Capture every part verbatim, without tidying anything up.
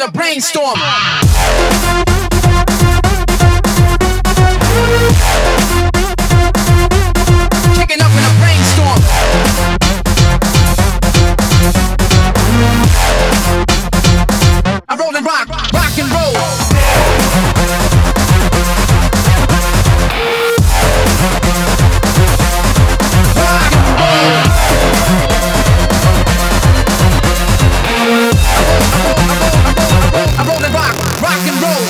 a brainstorm. Kicking up in a brainstorm. I roll and rock, rock and roll. Rock and roll. I roll and rock, rock and roll.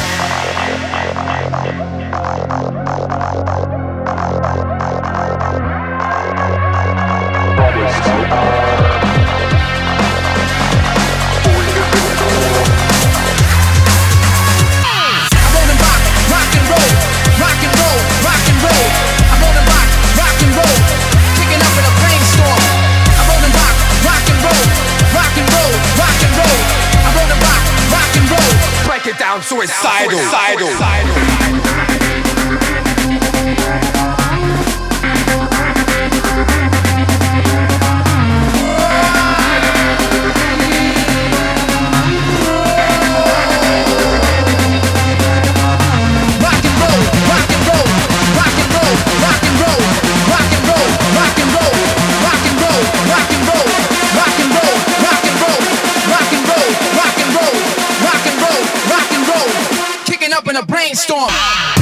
Get down suicidal, suicidal, suicidal. Up in a brainstorm.